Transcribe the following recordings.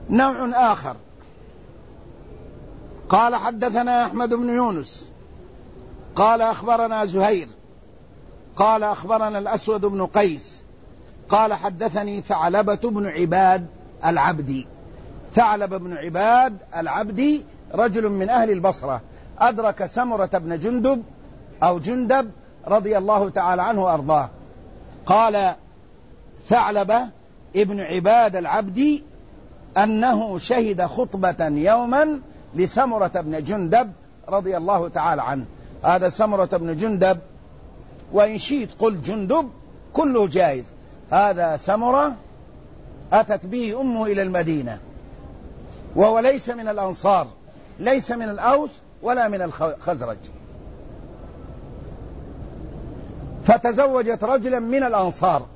نوع آخر قال حدثنا أحمد بن يونس قال أخبرنا زهير قال أخبرنا الأسود بن قيس قال حدثني ثعلبة بن عباد العبدي. ثعلب بن عباد العبدي رجل من أهل البصرة، أدرك سمرة بن جندب أو جندب رضي الله تعالى عنه وأرضاه. قال ثعلبة ابن عباد العبدي أنه شهد خطبة يوما لسمرة بن جندب رضي الله تعالى عنه. هذا سمرة بن جندب، وإن شئت قل جندب كله جائز. هذا سمرة أتت به أمه إلى المدينة، وهو ليس من الأنصار، ليس من الأوس ولا من الخزرج، فتزوجت رجلا من الأنصار،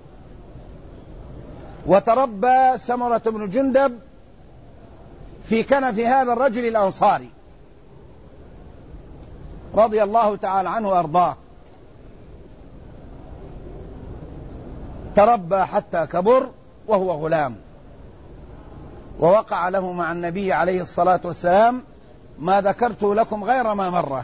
وتربى سمرة بن جندب في كنف هذا الرجل الأنصاري رضي الله تعالى عنه وأرضاه. تربى حتى كبر وهو غلام، ووقع له مع النبي عليه الصلاة والسلام ما ذكرت لكم غير ما مرة.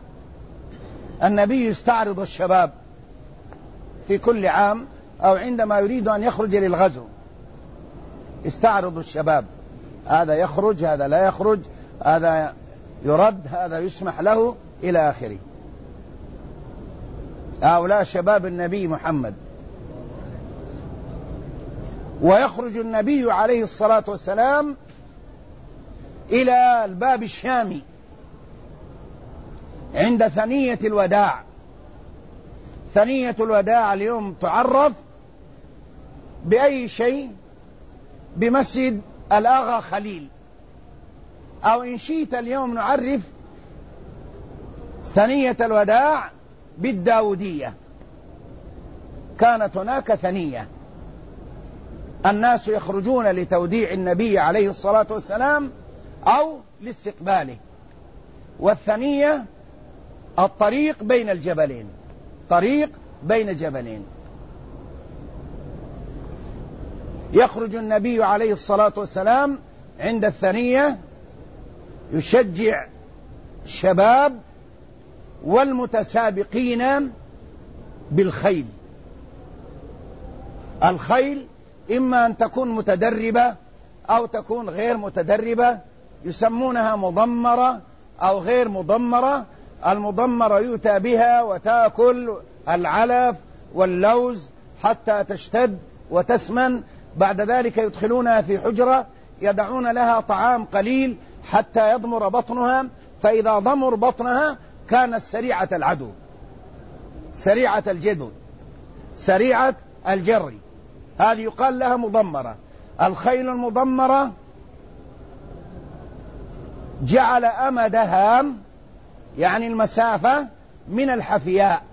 النبي يستعرض الشباب في كل عام أو عندما يريد أن يخرج للغزو، يستعرض الشباب، هذا يخرج، هذا لا يخرج، هذا يرد، هذا يسمح له إلى آخره. هؤلاء شباب النبي محمد. ويخرج النبي عليه الصلاة والسلام إلى الباب الشامي عند ثنية الوداع. ثنية الوداع اليوم تعرف بأي شيء؟ بمسجد الآغا خليل، أو إن شئت اليوم نعرف ثنية الوداع بالداودية. كانت هناك ثنية الناس يخرجون لتوديع النبي عليه الصلاة والسلام أو لاستقباله، والثنية الطريق بين الجبلين، طريق بين جبلين. يخرج النبي عليه الصلاة والسلام عند الثنية يشجع الشباب والمتسابقين بالخيل. الخيل إما أن تكون متدربة أو تكون غير متدربة، يسمونها مضمرة أو غير مضمرة. المضمرة يؤتى بها وتأكل العلف واللوز حتى تشتد وتسمن، بعد ذلك يدخلونها في حجرة يدعون لها طعام قليل حتى يضمر بطنها، فإذا ضمر بطنها كانت سريعة العدو، سريعة الجدو، سريعة الجري. هذه يقال لها مضمرة. الخيل المضمرة جعل أمدها يعني المسافة من الحفياء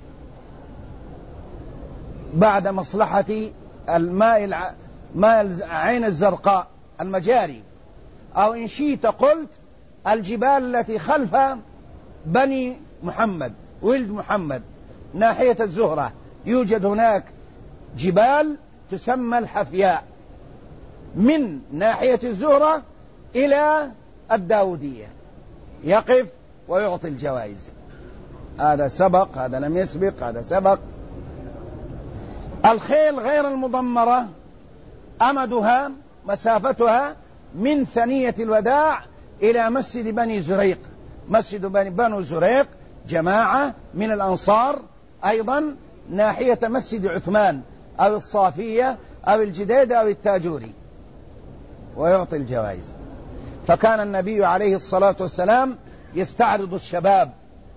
بعد مصلحة الماء عين الزرقاء المجاري، أو إن شئت قلت الجبال التي خلف بني محمد ولد محمد ناحية الزهرة، يوجد هناك جبال تسمى الحفياء من ناحية الزهرة إلى الداودية، يقف ويعطي الجوائز. هذا سبق، هذا لم يسبق، هذا سبق. الخيل غير المضمرة أمدها مسافتها من ثنية الوداع إلى مسجد بني زريق. مسجد بني زريق جماعة من الأنصار أيضا ناحية مسجد عثمان أو الصافية أو الجديد أو التاجوري، ويعطي الجوائز. فكان النبي عليه الصلاة والسلام يستعرض الشباب،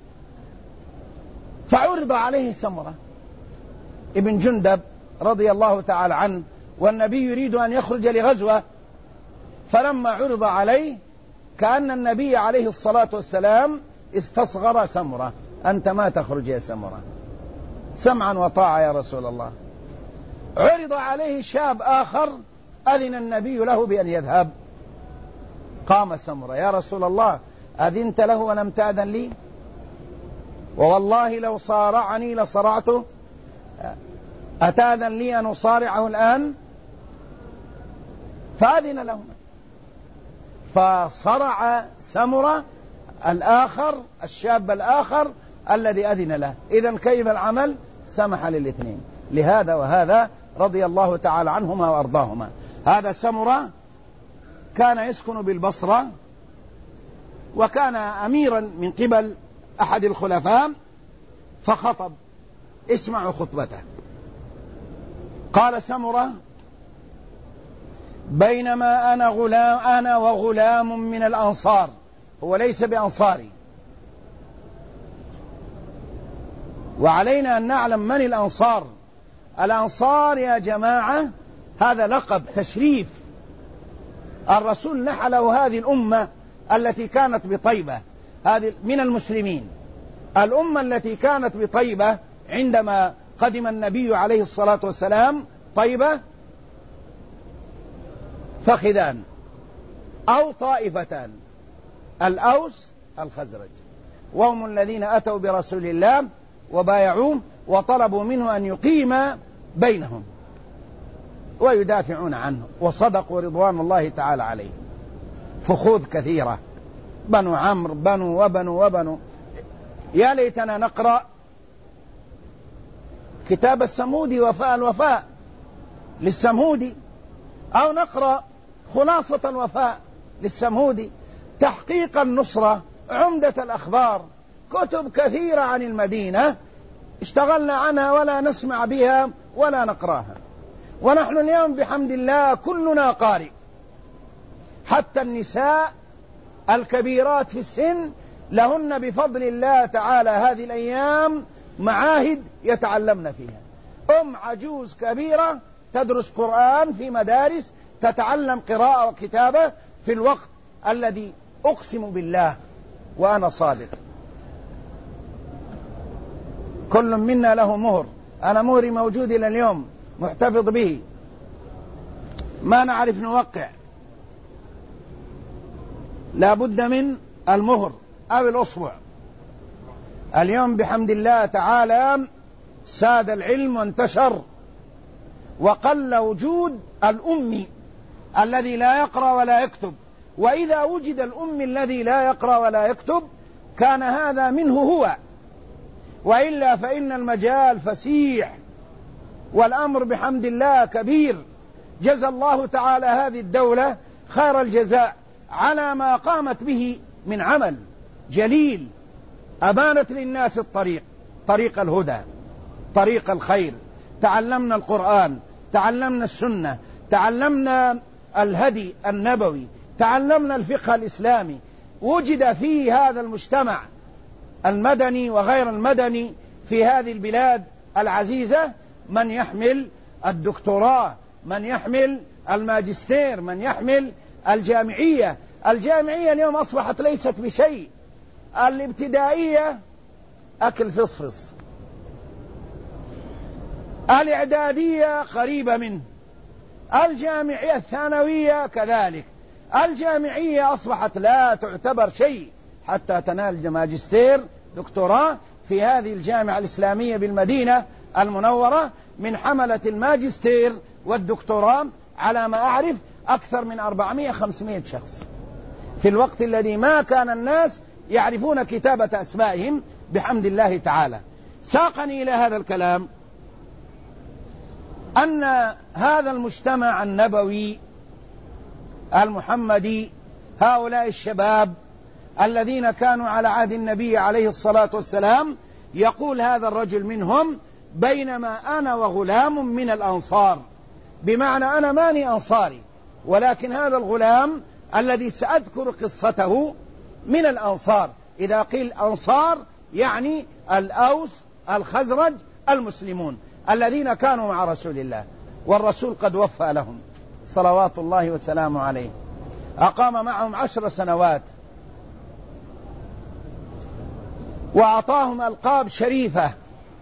فعرض عليه سمرة ابن جندب رضي الله تعالى عنه، والنبي يريد أن يخرج لغزوة. فلما عرض عليه كأن النبي عليه الصلاة والسلام استصغر سمرة. أنت ما تخرج يا سمرة، سمعا وطاعة يا رسول الله. عرض عليه شاب آخر أذن النبي له بأن يذهب. قام سمرة: يا رسول الله أذنت له ولم تأذن لي؟ ووالله لو صارعني لصرعته، أتأذن لي أن أصارعه الآن؟ فأذن له. فصرع سمرة الآخر الشاب الآخر الذي أذن له. إذن كيف العمل؟ سمح للاثنين. لهذا وهذا رضي الله تعالى عنهما وأرضاهما. هذا سمرة كان يسكن بالبصرة، وكان أميرا من قبل أحد الخلفاء، فخطب. اسمعوا خطبته. قال سمرة: بينما أنا وغلام من الأنصار. هو ليس بأنصاري، وعلينا أن نعلم من الأنصار. الأنصار يا جماعة هذا لقب تشريف. الرسول نحله هذه الأمة التي كانت بطيبة، هذه من المسلمين. الأمة التي كانت بطيبة عندما قدم النبي عليه الصلاة والسلام طيبة فخذان أو طائفتان: الأوس الخزرج، وهم الذين أتوا برسول الله وبايعوه وطلبوا منه أن يقيم بينهم ويدافعون عنه، وصدقوا رضوان الله تعالى عليه. فخوذ كثيرة، بنو عمرو، بنو وبنو وبنو. يا ليتنا نقرأ كتاب السمودي وفاء الوفاء للسمودي، أو نقرأ خلاصة الوفاء للسمودي، تحقيق النصرة، عمدة الأخبار، كتب كثيرة عن المدينة اشتغلنا عنها ولا نسمع بها ولا نقراها. ونحن اليوم بحمد الله كلنا قارئ، حتى النساء الكبيرات في السن لهن بفضل الله تعالى هذه الأيام معاهد يتعلمن فيها. عجوز كبيرة تدرس قرآن في مدارس، تتعلم قراءة وكتابة في الوقت الذي أقسم بالله وأنا صادق كل منا له مهر. أنا مهري موجود إلى اليوم محتفظ به، ما نعرف نوقع، لا بد من المهر أو الأصبع. اليوم بحمد الله تعالى ساد العلم وانتشر، وقل وجود الأمي الذي لا يقرأ ولا يكتب. وإذا وجد الأمي الذي لا يقرأ ولا يكتب كان هذا منه هو، وإلا فإن المجال فسيح والأمر بحمد الله كبير. جزى الله تعالى هذه الدولة خير الجزاء على ما قامت به من عمل جليل، أبانت للناس الطريق، طريق الهدى، طريق الخير. تعلمنا القرآن، تعلمنا السنة، تعلمنا الهدي النبوي، تعلمنا الفقه الإسلامي. وجد في هذا المجتمع المدني وغير المدني في هذه البلاد العزيزة من يحمل الدكتوراه، من يحمل الماجستير، من يحمل الجامعية. الجامعية اليوم أصبحت ليست بشيء. الابتدائية أكل فصفص، الإعدادية قريبة منه، الجامعية الثانوية كذلك. الجامعية أصبحت لا تعتبر شيء حتى تنال ماجستير دكتوراه في هذه الجامعة الإسلامية بالمدينة المنورة. من حملة الماجستير والدكتوراه على ما أعرف أكثر من 400-500 شخص، في الوقت الذي ما كان الناس يعرفون كتابة أسمائهم بحمد الله تعالى. ساقني إلى هذا الكلام أن هذا المجتمع النبوي المحمدي، هؤلاء الشباب الذين كانوا على عهد النبي عليه الصلاة والسلام، يقول هذا الرجل منهم: بينما أنا وغلام من الأنصار. بمعنى أنا ماني أنصاري، ولكن هذا الغلام الذي سأذكر قصته من الأنصار. إذا قيل أنصار يعني الأوس الخزرج المسلمون الذين كانوا مع رسول الله، والرسول قد وفى لهم صلوات الله وسلامه عليه. أقام معهم 10 سنوات، وأعطاهم ألقاب شريفة،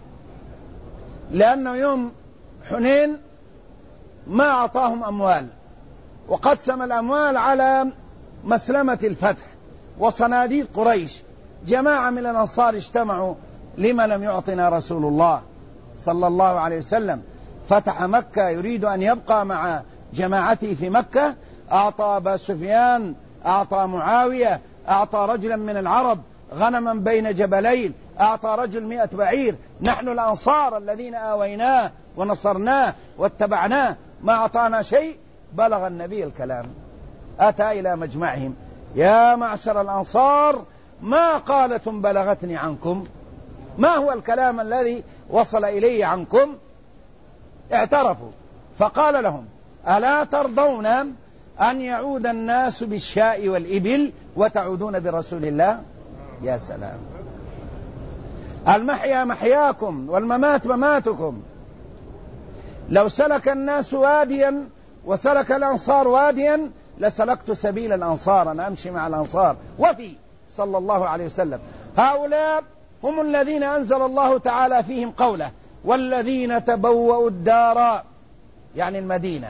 لأنه يوم حنين ما أعطاهم أموال، وقسم الأموال على مسلمة الفتح وصناديق قريش. جماعة من الأنصار اجتمعوا: لما لم يعطنا رسول الله صلى الله عليه وسلم؟ فتح مكة، يريد أن يبقى مع جماعته في مكة. أعطى أبا سفيان أعطى معاوية، أعطى رجلا من العرب غنما بين جبلين، أعطى رجل 100 بعير. نحن الأنصار الذين آويناه ونصرناه واتبعناه ما أعطانا شيء. بلغ النبي الكلام، أتى إلى مجمعهم: يا معشر الأنصار، ما قالة بلغتني عنكم؟ ما هو الكلام الذي وصل إلي عنكم؟ اعترفوا، فقال لهم: ألا ترضون أن يعود الناس بالشاء والإبل وتعودون برسول الله؟ يا سلام، المحيا محياكم والممات مماتكم. لو سلك الناس واديا وسلك الأنصار واديا لسلكت سبيل الأنصار، أنا أمشي مع الأنصار وفي صلى الله عليه وسلم. هؤلاء هم الذين أنزل الله تعالى فيهم قوله: والذين تبوأوا الدار، يعني المدينة،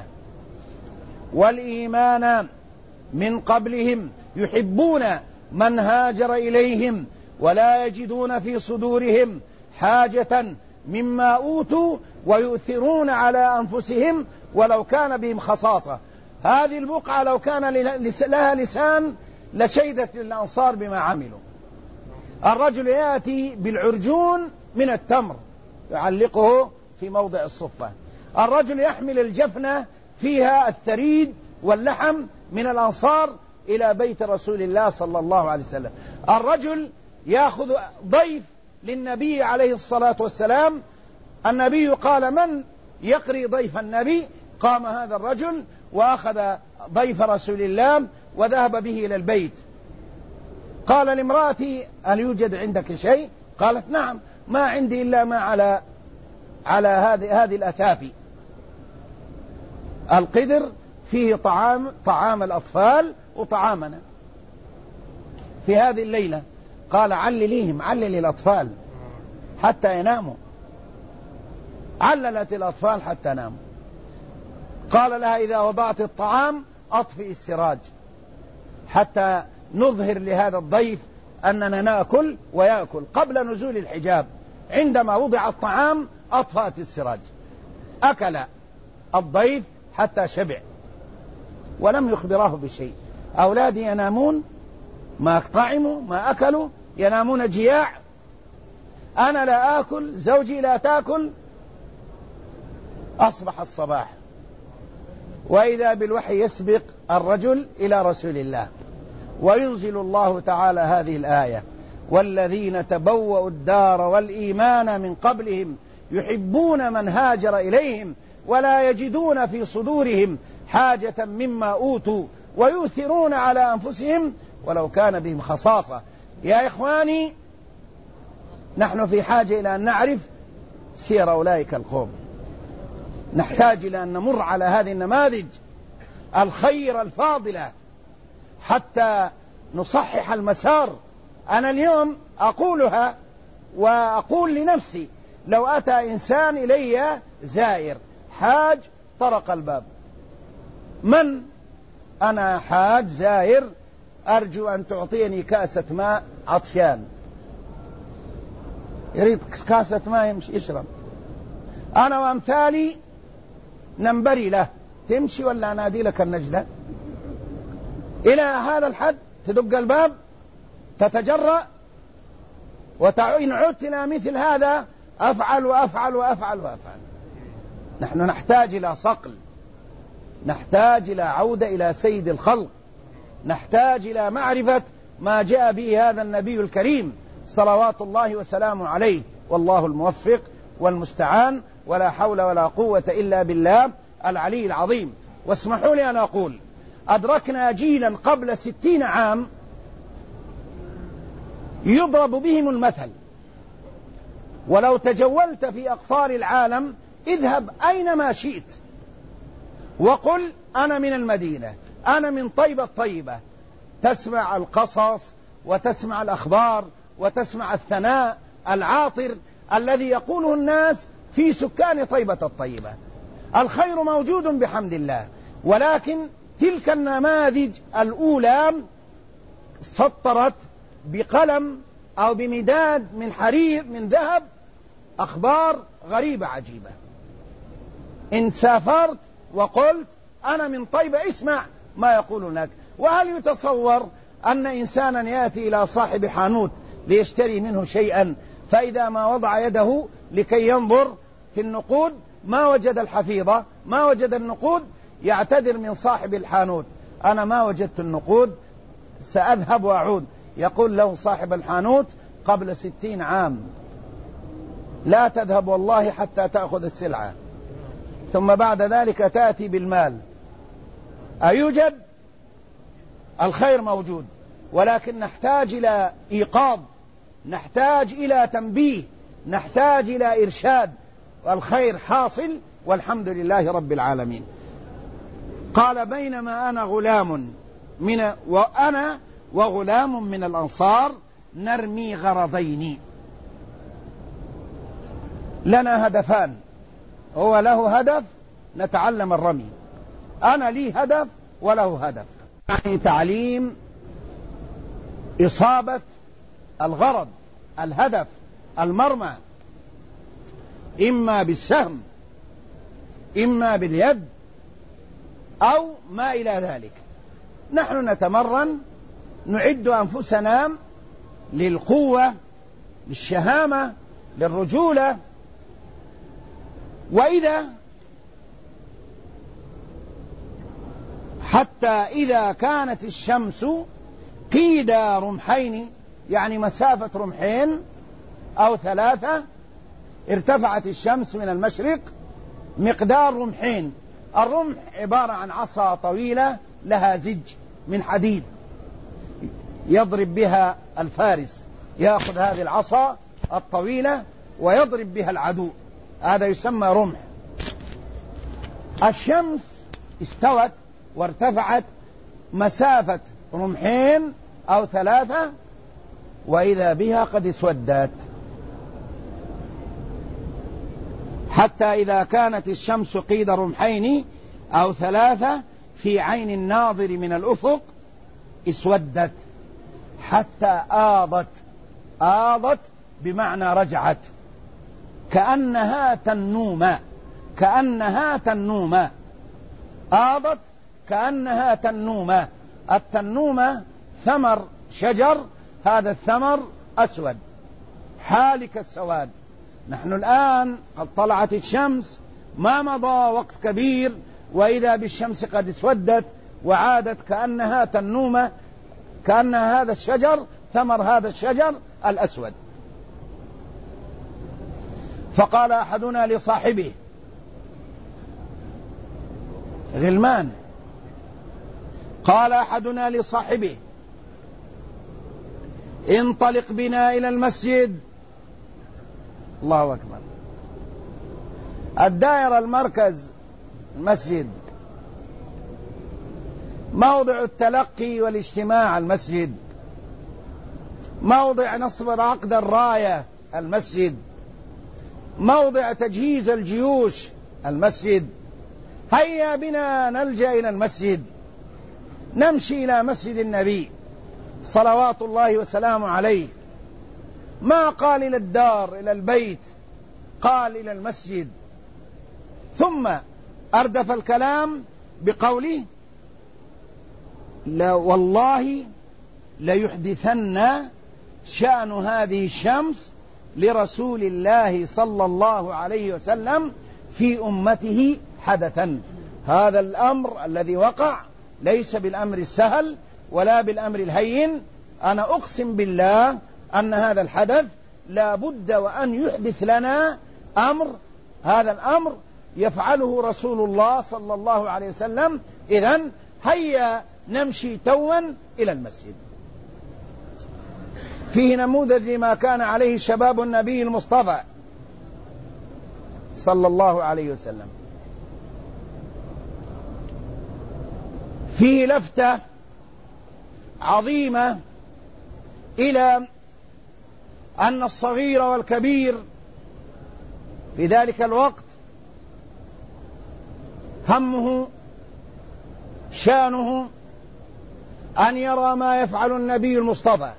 والإيمان من قبلهم يحبون من هاجر إليهم ولا يجدون في صدورهم حاجة مما أوتوا ويؤثرون على أنفسهم ولو كان بهم خصاصة. هذه البقعة لو كان لها لسان لشيدت للأنصار بما عملوا. الرجل يأتي بالعرجون من التمر يعلقه في موضع الصفة، الرجل يحمل الجفنة فيها الثريد واللحم من الأنصار إلى بيت رسول الله صلى الله عليه وسلم. الرجل يأخذ ضيف للنبي عليه الصلاة والسلام، النبي قال: من يقري ضيف النبي؟ قام هذا الرجل وأخذ ضيف رسول الله وذهب به إلى البيت. قال لامرأتي: هل يوجد عندك شيء؟ قالت: نعم، ما عندي إلا ما على هذه الأتافي. القدر فيه طعام الأطفال وطعامنا في هذه الليلة. قال: علليهم، علل الأطفال حتى يناموا. عللت الأطفال حتى ناموا. قال لها: إذا وضعت الطعام أطفئ السراج حتى نظهر لهذا الضيف أننا نأكل ويأكل. قبل نزول الحجاب عندما وضع الطعام أطفأت السراج، أكل الضيف حتى شبع ولم يخبراه بشيء. أولادي ينامون، ما طعموا ما أكلوا، ينامون جياع، أنا لا آكل، زوجي لا تأكل. أصبح الصباح وإذا بالوحي يسبق الرجل إلى رسول الله، وينزل الله تعالى هذه الآية: والذين تبوأوا الدار والإيمان من قبلهم يحبون من هاجر إليهم ولا يجدون في صدورهم حاجة مما أوتوا ويؤثرون على أنفسهم ولو كان بهم خصاصة. يا إخواني، نحن في حاجة إلى أن نعرف سير أولئك القوم، نحتاج إلى أن نمر على هذه النماذج الخير الفاضلة حتى نصحح المسار. أنا اليوم أقولها وأقول لنفسي: لو أتى إنسان إلي زائر حاج طرق الباب: من أنا؟ حاج زائر، أرجو أن تعطيني كاسة ماء، عطشان، يريد كاسة ماء يمشي يشرب. أنا وأمثالي ننبري له: تمشي ولا أنادي لك النجدة؟ إلى هذا الحد تدق الباب، تتجرأ، وإن عدت إلى مثل هذا أفعل وأفعل وأفعل وأفعل. نحن نحتاج إلى صقل، نحتاج إلى عودة إلى سيد الخلق، نحتاج إلى معرفة ما جاء به هذا النبي الكريم صلوات الله وسلامه عليه. والله الموفق والمستعان، ولا حول ولا قوة إلا بالله العلي العظيم. واسمحوا لي أن أقول: أدركنا جيلا قبل 60 عام يضرب بهم المثل، ولو تجولت في أقطار العالم اذهب أينما شئت وقل أنا من المدينة، أنا من طيبة الطيبة، تسمع القصص وتسمع الأخبار وتسمع الثناء العاطر الذي يقوله الناس في سكان طيبة الطيبة. الخير موجود بحمد الله، ولكن تلك النماذج الأولى سطرت بقلم أو بمداد من حرير من ذهب أخبار غريبة عجيبة. إن سافرت وقلت أنا من طيبة اسمع ما يقول لك: وهل يتصور أن إنسانا يأتي إلى صاحب حانوت ليشتري منه شيئا، فإذا ما وضع يده لكي ينظر في النقود ما وجد الحفيظة، ما وجد النقود، يعتذر من صاحب الحانوت: أنا ما وجدت النقود، سأذهب وأعود. يقول له صاحب الحانوت: قبل 60 عام لا تذهب والله حتى تأخذ السلعة، ثم بعد ذلك تأتي بالمال. أيوجد؟ الخير موجود، ولكن نحتاج إلى إيقاظ، نحتاج إلى تنبيه، نحتاج إلى إرشاد. والخير حاصل والحمد لله رب العالمين. قال: بينما أنا وغلام من الأنصار نرمي غرضين. لنا هدفان، هو له هدف نتعلم الرمي، أنا لي هدف وله هدف، يعني تعليم إصابة الغرض، الهدف، المرمى، إما بالسهم إما باليد أو ما إلى ذلك. نحن نتمرن، نعد أنفسنا للقوة، للشهامة، للرجولة. حتى إذا كانت الشمس قيد رمحين، يعني مسافة رمحين أو 3، ارتفعت الشمس من المشرق مقدار رمحين. الرمح عبارة عن عصا طويلة لها زج من حديد يضرب بها الفارس، يأخذ هذه العصا الطويلة ويضرب بها العدو، هذا يسمى رمح. الشمس استوت وارتفعت مسافة رمحين أو 3، وإذا بها قد اسودت. حتى إذا كانت الشمس قيد رمحين أو 3 في عين الناظر من الأفق اسودت، حتى آضت بمعنى رجعت، كأنها تنومة، آضت كأنها تنومة. التنومة ثمر شجر، هذا الثمر أسود حالك السواد. نحن الآن قد طلعت الشمس، ما مضى وقت كبير وإذا بالشمس قد اسودت وعادت كأنها تنومة، كأن هذا الشجر ثمر هذا الشجر الأسود. فقال أحدنا لصاحبه، غلمان، قال أحدنا لصاحبه: انطلق بنا إلى المسجد. الله أكبر. الدائرة المركز المسجد، موضع التلقي والاجتماع المسجد، موضع نصب عقد الراية المسجد، موضع تجهيز الجيوش المسجد. هيا بنا نلجأ إلى المسجد، نمشي إلى مسجد النبي صلوات الله وسلامه عليه. ما قال إلى الدار إلى البيت، قال إلى المسجد. ثم أردف الكلام بقوله: لا والله ليحدثن شأن هذه الشمس لرسول الله صلى الله عليه وسلم في أمته حدثا. هذا الأمر الذي وقع ليس بالأمر السهل ولا بالأمر الهين. أنا أقسم بالله أن هذا الحدث لا بد وأن يحدث لنا أمر، هذا الأمر يفعله رسول الله صلى الله عليه وسلم. إذن هيا نمشي توا إلى المسجد. فيه نموذج لما كان عليه شباب النبي المصطفى صلى الله عليه وسلم. فيه لفتة عظيمة إلى أن الصغير والكبير في ذلك الوقت همه شانه أن يرى ما يفعل النبي المصطفى.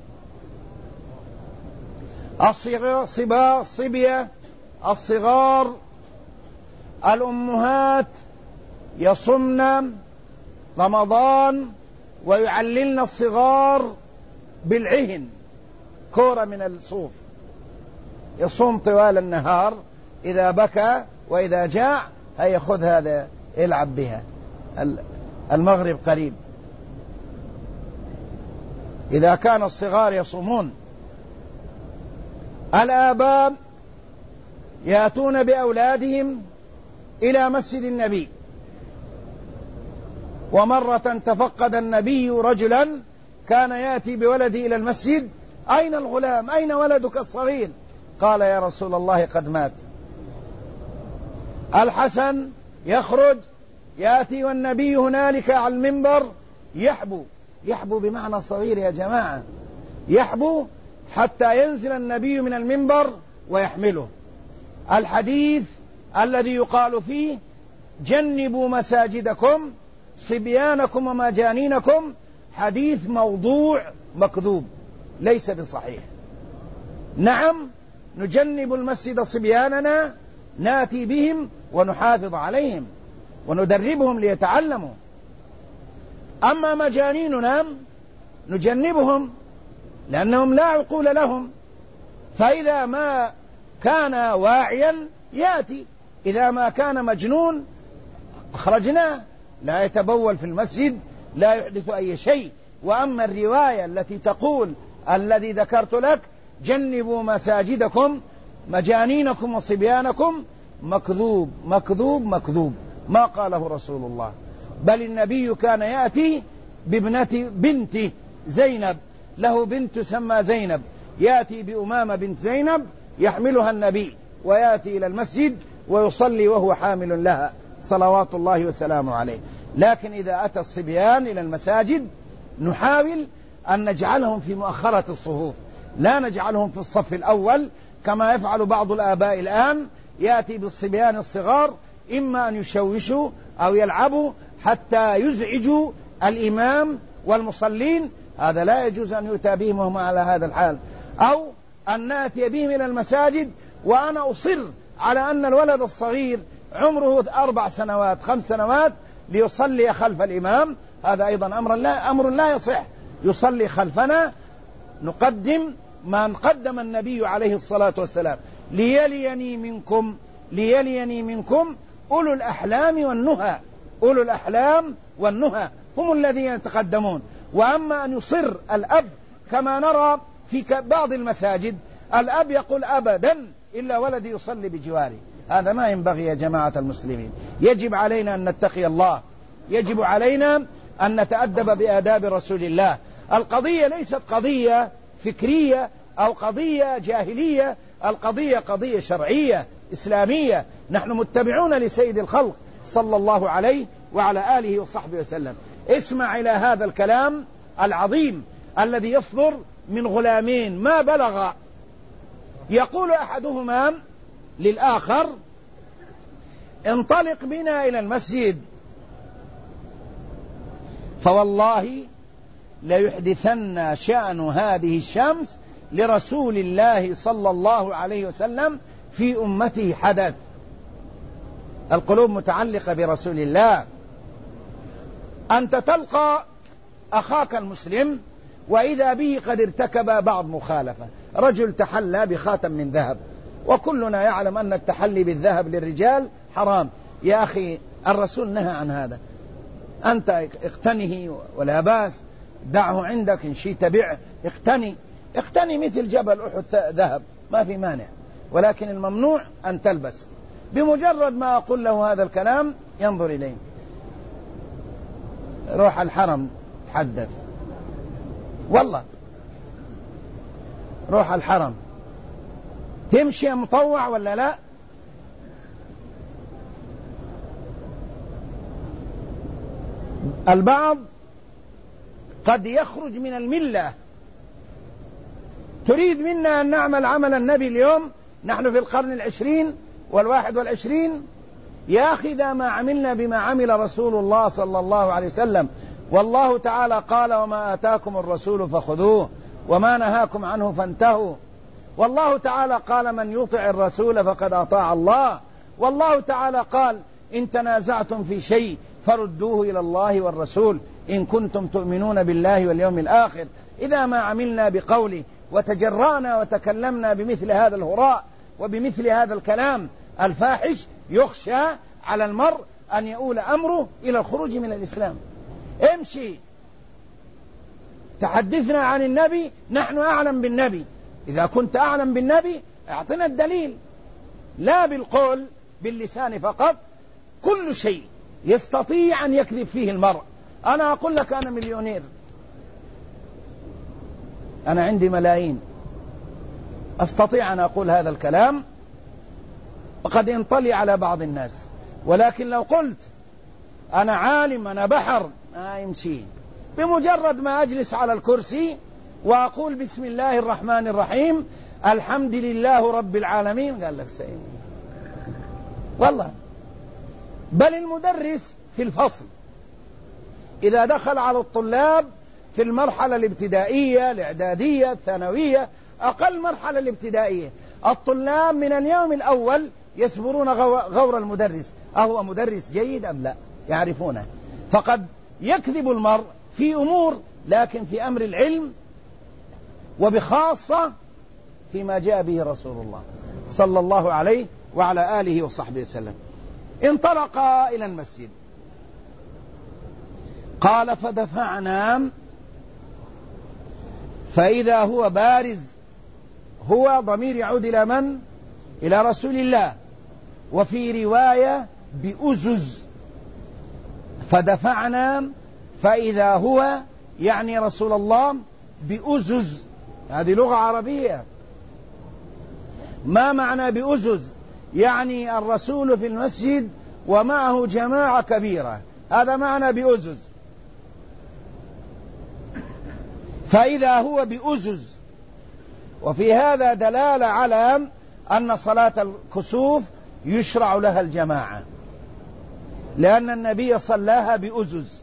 الصبية الصغار الأمهات يصمن رمضان ويعللن الصغار بالعهن، كورة من الصوف، يصوم طوال النهار، إذا بكى وإذا جاع هيا خذ هذا العب بها، المغرب قريب. إذا كان الصغار يصومون. الآباء يأتون بأولادهم إلى مسجد النبي. ومرة تفقد النبي رجلا كان يأتي بولده إلى المسجد: أين الغلام؟ أين ولدك الصغير؟ قال: يا رسول الله قد مات. الحسن يخرج يأتي والنبي هنالك على المنبر يحبو بمعنى صغير يا جماعة، يحبو حتى ينزل النبي من المنبر ويحمله. الحديث الذي يقال فيه: جنبوا مساجدكم صبيانكم ومجانينكم، حديث موضوع مكذوب ليس بصحيح. نعم، نجنب المسجد صبياننا، ناتي بهم ونحافظ عليهم وندربهم ليتعلموا. أما مجانيننا نجنبهم لأنهم لا عقول لهم، فإذا ما كان واعيا يأتي، إذا ما كان مجنون أخرجناه، لا يتبول في المسجد، لا يحدث أي شيء. وأما الرواية التي تقول الذي ذكرت لك: جنبوا مساجدكم مجانينكم وصبيانكم، مكذوب مكذوب مكذوب، ما قاله رسول الله. بل النبي كان يأتي بنته زينب، له بنت تسمى زينب، يأتي بأمامة بنت زينب يحملها النبي ويأتي إلى المسجد ويصلي وهو حامل لها صلوات الله وسلامه عليه. لكن إذا أتى الصبيان إلى المساجد نحاول أن نجعلهم في مؤخرة الصفوف، لا نجعلهم في الصف الأول كما يفعل بعض الآباء الآن، يأتي بالصبيان الصغار إما أن يشوشوا أو يلعبوا حتى يزعجوا الإمام والمصلين، هذا لا يجوز أن يؤتى بهم وهم على هذا الحال. أو أن نأتي بهم إلى المساجد وأنا أصر على أن الولد الصغير عمره 4 سنوات 5 سنوات ليصلي خلف الإمام، هذا أيضا أمر لا يصح. يصلي خلفنا، نقدم ما قدم النبي عليه الصلاة والسلام: ليليني منكم أولو الأحلام والنهى. أولو الأحلام والنهى هم الذين يتقدمون. وأما أن يصر الأب كما نرى في بعض المساجد، الأب يقول: أبدا إلا ولدي يصلي بجواري، هذا ما ينبغي يا جماعة المسلمين. يجب علينا أن نتقي الله، يجب علينا أن نتأدب بآداب رسول الله. القضية ليست قضية فكرية أو قضية جاهلية، القضية قضية شرعية إسلامية، نحن متبعون لسيد الخلق صلى الله عليه وعلى آله وصحبه وسلم. اسمع إلى هذا الكلام العظيم الذي يصدر من غلامين ما بلغ. يقول أحدهما للآخر: انطلق بنا إلى المسجد، فوالله ليحدثن شأن هذه الشمس لرسول الله صلى الله عليه وسلم في أمته حدث. القلوب متعلقة برسول الله. أنت تلقى أخاك المسلم وإذا به قد ارتكب بعض مخالفة، رجل تحلى بخاتم من ذهب، وكلنا يعلم أن التحلي بالذهب للرجال حرام. يا أخي الرسول نهى عن هذا، أنت اقتنه ولا باس، دعه عندك، إن شئت بيعه، اقتني مثل جبل أحد ذهب، ما في مانع، ولكن الممنوع أن تلبس. بمجرد ما أقول له هذا الكلام ينظر إليه: روح الحرم تحدث، والله روح الحرم، تمشي مطوع ولا لا؟ البعض قد يخرج من الملة. تريد منا أن نعمل عمل النبي اليوم، نحن في القرن 20 وال21. يا أخي إذا ما عملنا بما عمل رسول الله صلى الله عليه وسلم، والله تعالى قال: وما آتاكم الرسول فخذوه وما نهاكم عنه فانتهوا. والله تعالى قال: من يطع الرسول فقد أطاع الله. والله تعالى قال: إن تنازعتم في شيء فردوه إلى الله والرسول إن كنتم تؤمنون بالله واليوم الآخر. إذا ما عملنا بقوله وتجرأنا وتكلمنا بمثل هذا الهراء وبمثل هذا الكلام الفاحش يخشى على المرء أن يؤول أمره إلى الخروج من الإسلام. امشي تحدثنا عن النبي، نحن أعلم بالنبي. إذا كنت أعلم بالنبي اعطنا الدليل، لا بالقول باللسان فقط. كل شيء يستطيع أن يكذب فيه المرء. أنا أقول لك أنا مليونير، أنا عندي ملايين، أستطيع أن أقول هذا الكلام وقد ينطلي على بعض الناس، ولكن لو قلت أنا عالم أنا بحر ما يمشي. بمجرد ما أجلس على الكرسي وأقول بسم الله الرحمن الرحيم الحمد لله رب العالمين قال لك سيد والله. بل المدرس في الفصل إذا دخل على الطلاب في المرحلة الابتدائية الإعدادية الثانوية، أقل مرحلة الابتدائية، الطلاب من اليوم الأول يسبرون غور المدرس، أهو مدرس جيد أم لا، يعرفونه. فقد يكذب المرء في أمور، لكن في أمر العلم وبخاصة فيما جاء به رسول الله صلى الله عليه وعلى آله وصحبه وسلم. انطلق إلى المسجد، قال فدفعنا، فإذا هو بارز، هو ضمير يعود إلى من؟ إلى رسول الله. وفي رواية بأزز، فدفعنا فإذا هو يعني رسول الله بأزز. هذه لغة عربية. ما معنى بأزز؟ يعني الرسول في المسجد ومعه جماعة كبيرة، هذا معنى بأزز. فإذا هو بأزز، وفي هذا دلالة على أن صلاة الكسوف يشرع لها الجماعة، لأن النبي صلاها بأزز،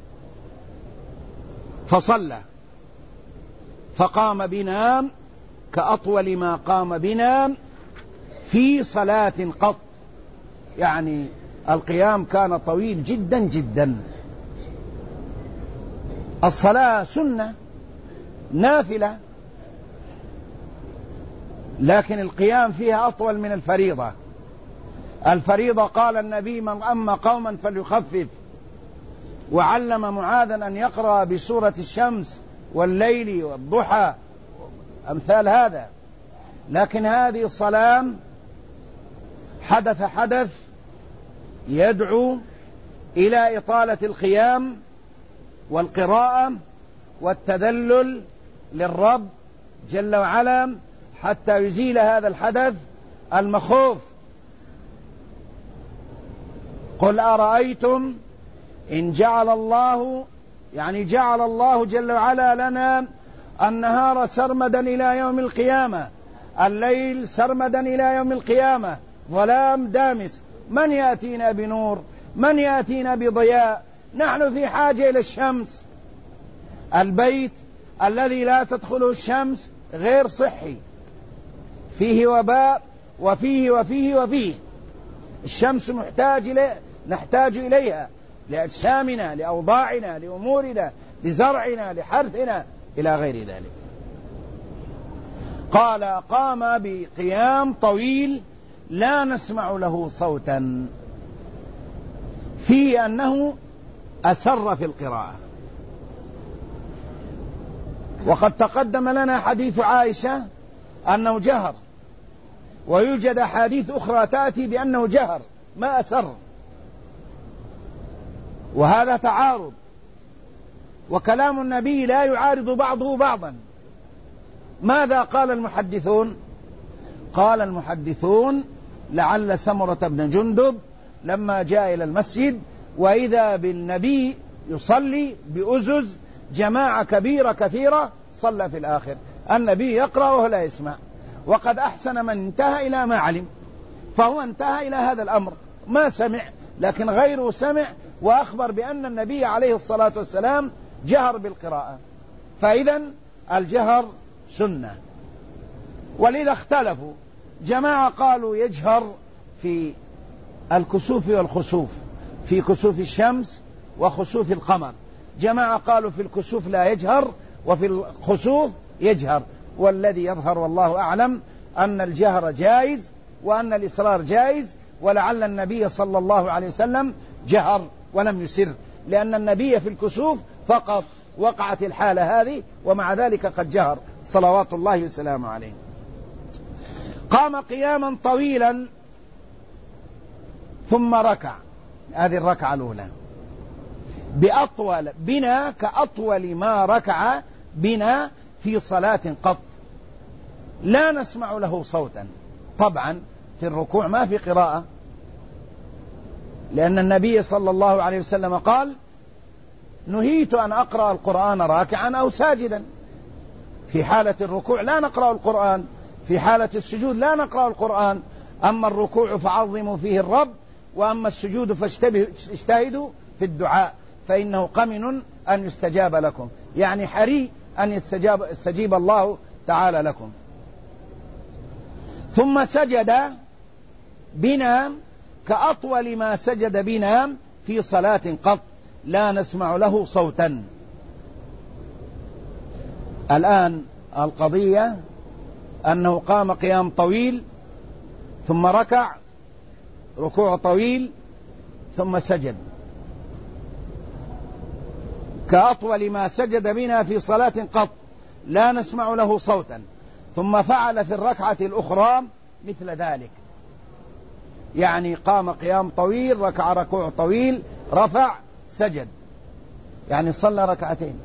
فصلى فقام بنا كأطول ما قام بنا في صلاة قط، يعني القيام كان طويل جدا جدا. الصلاة سنة نافلة، لكن القيام فيها أطول من الفريضة. الفريضة قال النبي من أما قوما فليخفف، وعلم معاذا أن يقرأ بسورة الشمس والليل والضحى أمثال هذا. لكن هذه الصلاة حدث يدعو إلى إطالة القيام والقراءة والتذلل للرب جل وعلا حتى يزيل هذا الحدث المخوف. قل أرأيتم إن جعل الله، يعني جعل الله جل وعلا لنا النهار سرمدا إلى يوم القيامة، الليل سرمدا إلى يوم القيامة، ظلام دامس، من يأتينا بنور؟ من يأتينا بضياء؟ نحن في حاجة إلى الشمس. البيت الذي لا تدخله الشمس غير صحي، فيه وباء وفيه وفيه وفيه. الشمس نحتاج إليها لأجسامنا، لأوضاعنا، لأمورنا، لزرعنا، لحرثنا، إلى غير ذلك. قال قام بقيام طويل لا نسمع له صوتا، في أنه أسر في القراءة. وقد تقدم لنا حديث عائشة أنه جهر، ويوجد حديث أخرى تأتي بأنه جهر ما أسر، وهذا تعارض، وكلام النبي لا يعارض بعضه بعضا. ماذا قال المحدثون؟ قال المحدثون لعل سمرة بن جندب لما جاء إلى المسجد وإذا بالنبي يصلي بأزز، جماعة كبيرة كثيرة، صلى في الآخر، النبي يقرأ وهو لا يسمع. وقد أحسن من انتهى إلى ما علم، فهو انتهى إلى هذا الأمر، ما سمع، لكن غيره سمع وأخبر بأن النبي عليه الصلاة والسلام جهر بالقراءة. فإذا الجهر سنة. ولذا اختلفوا، جماعة قالوا يجهر في الكسوف والخسوف، في كسوف الشمس وخسوف القمر. جماعة قالوا في الكسوف لا يجهر وفي الخسوف يجهر، والذي يظهر والله أعلم أن الجهر جائز وأن الإصرار جائز، ولعل النبي صلى الله عليه وسلم جهر ولم يسر، لأن النبي في الكسوف فقط وقعت الحالة هذه، ومع ذلك قد جهر صلوات الله وسلامه عليه. قام قياما طويلا ثم ركع، هذه الركعة الأولى بأطول بنا كأطول ما ركع بنا في صلاة قط، لا نسمع له صوتا. طبعا في الركوع ما في قراءة، لأن النبي صلى الله عليه وسلم قال: نهيت أن أقرأ القرآن راكعا أو ساجدا. في حالة الركوع لا نقرأ القرآن، في حالة السجود لا نقرأ القرآن. أما الركوع فعظموا فيه الرب، وأما السجود فاجتهدوا في الدعاء فإنه قمن أن يستجاب لكم، يعني حري أن يستجيب الله تعالى لكم. ثم سجد بنا كأطول ما سجد بنا في صلاة قط، لا نسمع له صوتا. الآن القضية أنه قام قيام طويل ثم ركع ركوع طويل ثم سجد كأطول ما سجد بنا في صلاة قط، لا نسمع له صوتا. ثم فعل في الركعة الأخرى مثل ذلك، يعني قام قيام طويل، ركع ركوع طويل، رفع، سجد، يعني صلى ركعتين.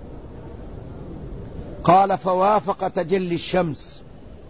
قال: فوافق تجلي الشمس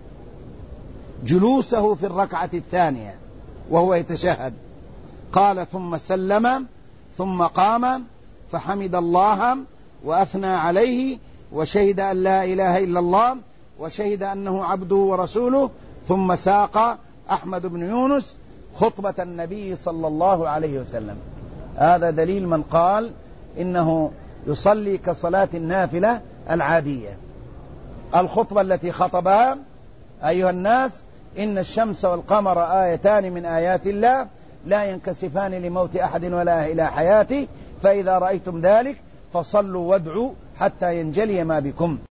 جلوسه في الركعة الثانية وهو يتشهد. قال: ثم سلم ثم قام فحمد الله وأثنى عليه وشهد أن لا إله إلا الله وشهد أنه عبده ورسوله، ثم ساق أحمد بن يونس خطبة النبي صلى الله عليه وسلم. هذا دليل من قال إنه يصلي كصلاة النافلة العادية. الخطبة التي خطبها: أيها الناس، إن الشمس والقمر آيتان من آيات الله لا ينكسفان لموت أحد ولا إلى حياته، فإذا رأيتم ذلك فصلوا وادعوا حتى ينجلي ما بكم.